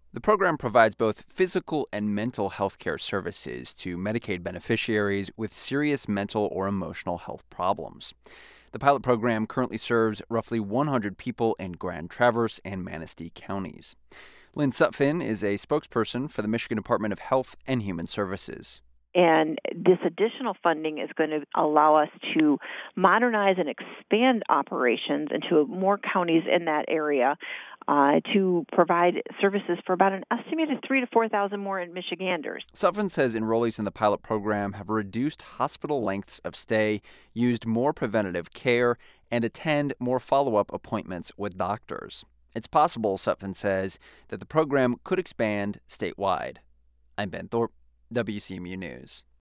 The program provides both physical and mental health care services to Medicaid beneficiaries with serious mental or emotional health problems. The pilot program currently serves roughly 100 people in Grand Traverse and Manistee counties. Lynn Sutphin is a spokesperson for the Michigan Department of Health and Human Services. And this additional funding is going to allow us to modernize and expand operations into more counties in that area to provide services for about an estimated 3,000 to 4,000 more Michiganders. Sutphin says enrollees in the pilot program have reduced hospital lengths of stay, used more preventative care, and attend more follow-up appointments with doctors. It's possible, Sutphin says, that the program could expand statewide. I'm Ben Thorpe, WCMU News.